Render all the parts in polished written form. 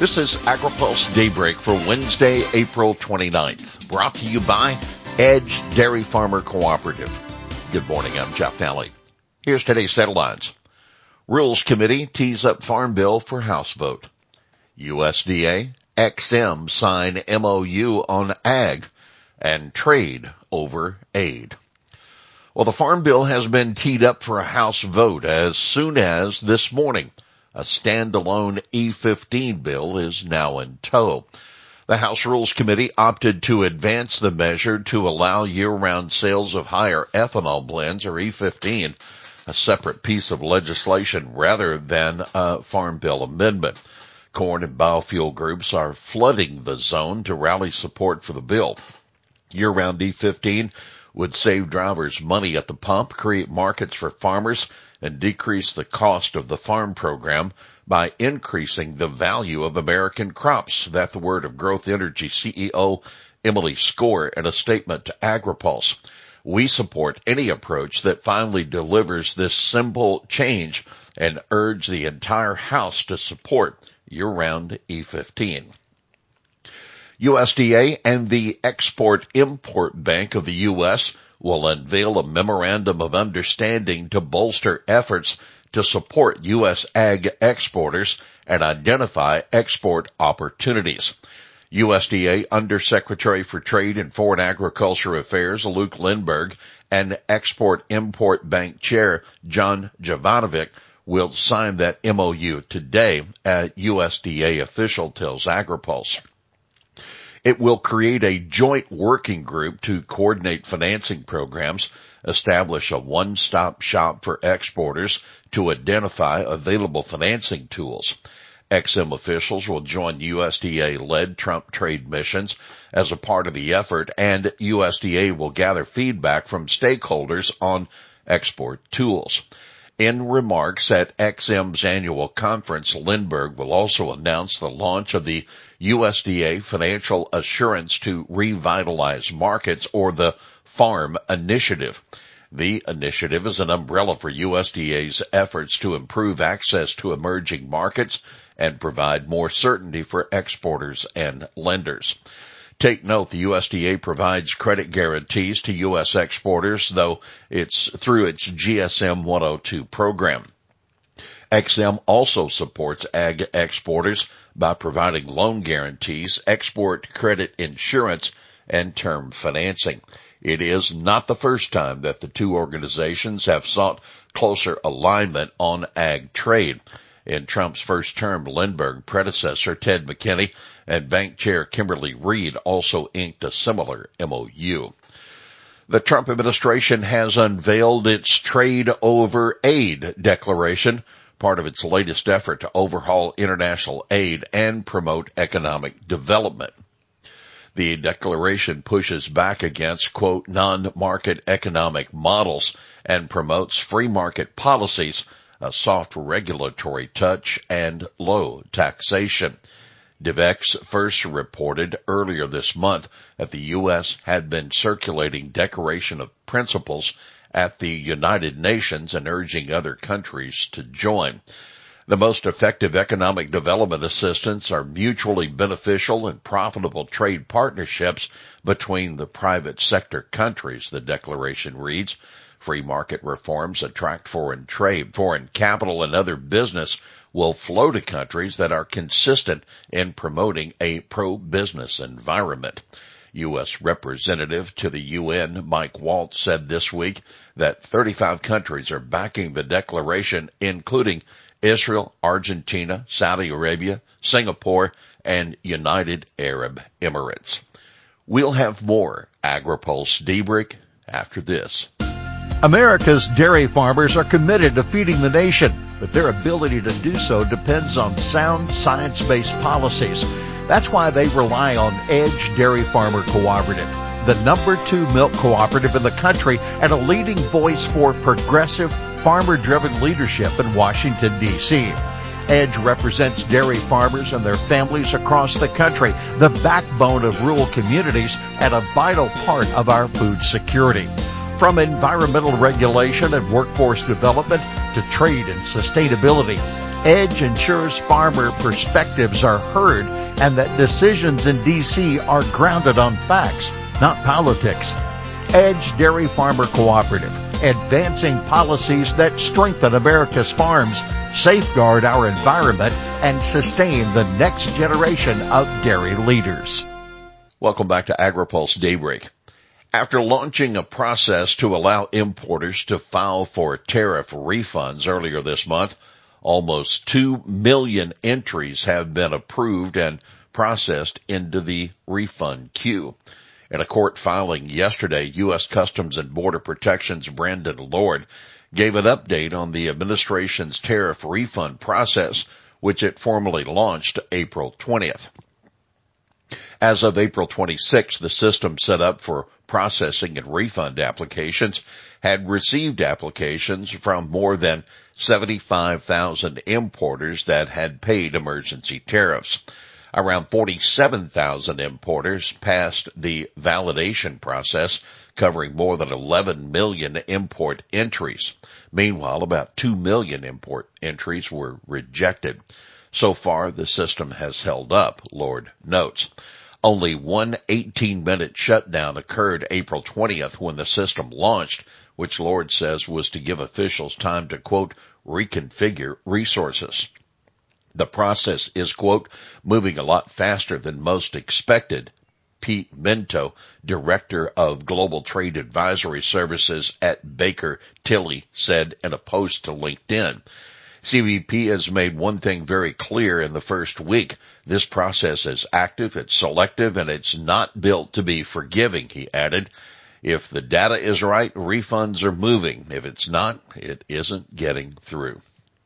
This is AgriPulse Daybreak for Wednesday, April 29th, brought to you by Edge Dairy Farmer Cooperative. Good morning, I'm Jeff Daly. Here's today's headlines. Rules Committee tees up Farm Bill for House vote. USDA, XM sign MOU on ag and trade over aid. Well, the Farm Bill has been teed up for a House vote as soon as this morning. A standalone E15 bill is now in tow. The House Rules Committee opted to advance the measure to allow year-round sales of higher ethanol blends, or E15, a separate piece of legislation rather than a Farm Bill amendment. Corn and biofuel groups are flooding the zone to rally support for the bill. Year-round E15 would save drivers money at the pump, create markets for farmers, and decrease the cost of the farm program by increasing the value of American crops. That's the word of Growth Energy CEO Emily Skor in a statement to AgriPulse. We support any approach that finally delivers this simple change and urge the entire House to support year-round E15. USDA and the Export-Import Bank of the U.S. will unveil a memorandum of understanding to bolster efforts to support U.S. ag exporters and identify export opportunities. USDA Undersecretary for Trade and Foreign Agriculture Affairs Luke Lindberg and Export-Import Bank Chair John Jovanovic will sign that MOU today, a USDA official tells AgriPulse. It will create a joint working group to coordinate financing programs, establish a one-stop shop for exporters to identify available financing tools. XM officials will join USDA-led Trump trade missions as a part of the effort, and USDA will gather feedback from stakeholders on export tools. In remarks at XM's annual conference, Lindberg will also announce the launch of the USDA Financial Assurance to Revitalize Markets, or the FARM Initiative. The initiative is an umbrella for USDA's efforts to improve access to emerging markets and provide more certainty for exporters and lenders. Take note, the USDA provides credit guarantees to U.S. exporters, though it's through its GSM 102 program. XM also supports ag exporters by providing loan guarantees, export credit insurance, and term financing. It is not the first time that the two organizations have sought closer alignment on ag trade. In Trump's first term, Lindbergh predecessor Ted McKinney and Bank Chair Kimberly Reed also inked a similar MOU. The Trump administration has unveiled its Trade Over Aid declaration, part of its latest effort to overhaul international aid and promote economic development. The declaration pushes back against, quote, non-market economic models and promotes free market policies, a soft regulatory touch, and low taxation. DivX first reported earlier this month that the U.S. had been circulating Declaration of Principles at the United Nations and urging other countries to join. The most effective economic development assistance are mutually beneficial and profitable trade partnerships between the private sector countries, the declaration reads. Free market reforms attract foreign trade. Foreign capital and other business will flow to countries that are consistent in promoting a pro-business environment. U.S. Representative to the UN Mike Waltz said this week that 35 countries are backing the declaration, including Israel, Argentina, Saudi Arabia, Singapore, and United Arab Emirates. We'll have more AgriPulse Daybreak after this. America's dairy farmers are committed to feeding the nation, but their ability to do so depends on sound science-based policies. That's why they rely on Edge Dairy Farmer Cooperative, the #2 milk cooperative in the country and a leading voice for progressive, farmer-driven leadership in Washington, D.C. Edge represents dairy farmers and their families across the country, the backbone of rural communities and a vital part of our food security. From environmental regulation and workforce development to trade and sustainability, EDGE ensures farmer perspectives are heard and that decisions in D.C. are grounded on facts, not politics. EDGE Dairy Farmer Cooperative, advancing policies that strengthen America's farms, safeguard our environment, and sustain the next generation of dairy leaders. Welcome back to AgriPulse Daybreak. After launching a process to allow importers to file for tariff refunds earlier this month, almost 2 million entries have been approved and processed into the refund queue. In a court filing yesterday, U.S. Customs and Border Protection's Brandon Lord gave an update on the administration's tariff refund process, which it formally launched April 20th. As of April 26th, the system set up for processing and refund applications had received applications from more than 75,000 importers that had paid emergency tariffs. Around 47,000 importers passed the validation process, covering more than 11 million import entries. Meanwhile, about 2 million import entries were rejected. So far, the system has held up, Lord notes. Only one 18-minute shutdown occurred April 20th when the system launched, which Lord says was to give officials time to, quote, reconfigure resources. The process is, quote, moving a lot faster than most expected, Pete Minto, Director of Global Trade Advisory Services at Baker Tilly, said in a post to LinkedIn. CBP has made one thing very clear in the first week. This process is active, it's selective, and it's not built to be forgiving, he added. If the data is right, refunds are moving. If it's not, it isn't getting through.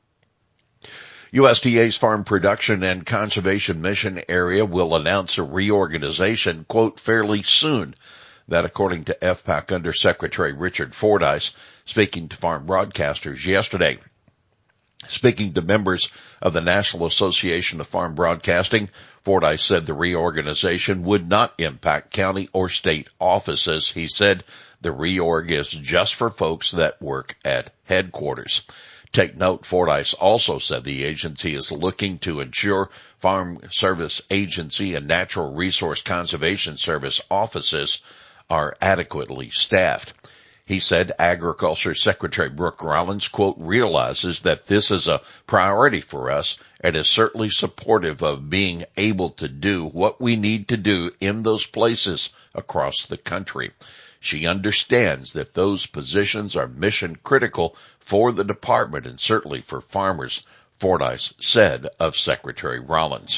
USDA's Farm Production and Conservation Mission Area will announce a reorganization, quote, fairly soon. That according to FPAC Undersecretary Richard Fordyce, speaking to farm broadcasters yesterday. Speaking to members of the National Association of Farm Broadcasting, Fordyce said the reorganization would not impact county or state offices. He said the reorg is just for folks that work at headquarters. Take note, Fordyce also said the agency is looking to ensure Farm Service Agency and Natural Resource Conservation Service offices are adequately staffed. He said Agriculture Secretary Brooke Rollins, quote, realizes that this is a priority for us and is certainly supportive of being able to do what we need to do in those places across the country. She understands that those positions are mission critical for the department and certainly for farmers, Fordyce said of Secretary Rollins.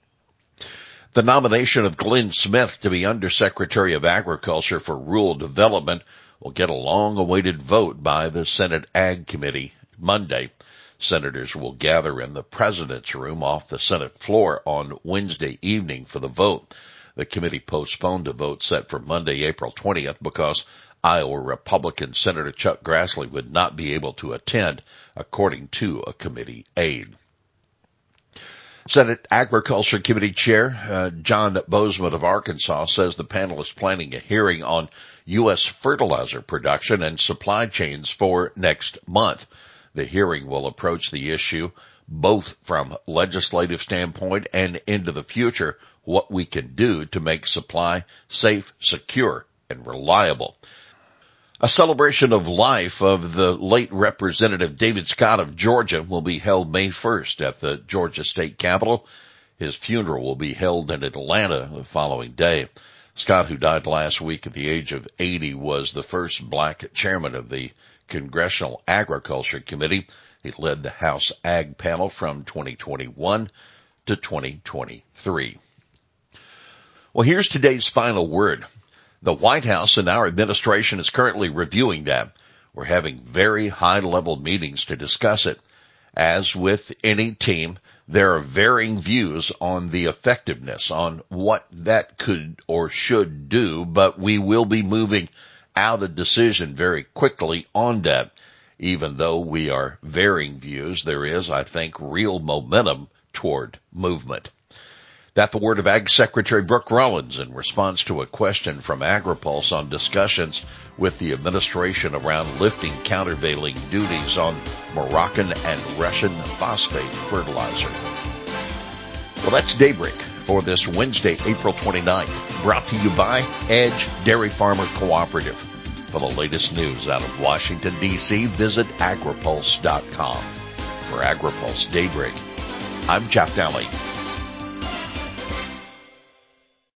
The nomination of Glenn Smith to be Undersecretary of Agriculture for Rural Development will get a long-awaited vote by the Senate Ag Committee Monday. Senators will gather in the President's room off the Senate floor on Wednesday evening for the vote. The committee postponed a vote set for Monday, April 20th, because Iowa Republican Senator Chuck Grassley would not be able to attend, according to a committee aide. Senate Agriculture Committee Chair John Bozeman of Arkansas says the panel is planning a hearing on U.S. fertilizer production and supply chains for next month. The hearing will approach the issue both from legislative standpoint and into the future, what we can do to make supply safe, secure, and reliable. A celebration of life of the late Representative David Scott of Georgia will be held May 1st at the Georgia State Capitol. His funeral will be held in Atlanta the following day. Scott, who died last week at the age of 80, was the first black chairman of the Congressional Agriculture Committee. He led the House Ag panel from 2021 to 2023. Well, here's today's final word. The White House and our administration is currently reviewing that. We're having very high-level meetings to discuss it. As with any team, there are varying views on the effectiveness, on what that could or should do, but we will be moving out a decision very quickly on that. Even though we are varying views, there is, I think, real momentum toward movement. That the word of Ag Secretary Brooke Rollins in response to a question from AgriPulse on discussions with the administration around lifting countervailing duties on Moroccan and Russian phosphate fertilizer. Well, that's Daybreak for this Wednesday, April 29th, brought to you by Edge Dairy Farmer Cooperative. For the latest news out of Washington, D.C., visit agripulse.com. For AgriPulse Daybreak, I'm Jeff Daly.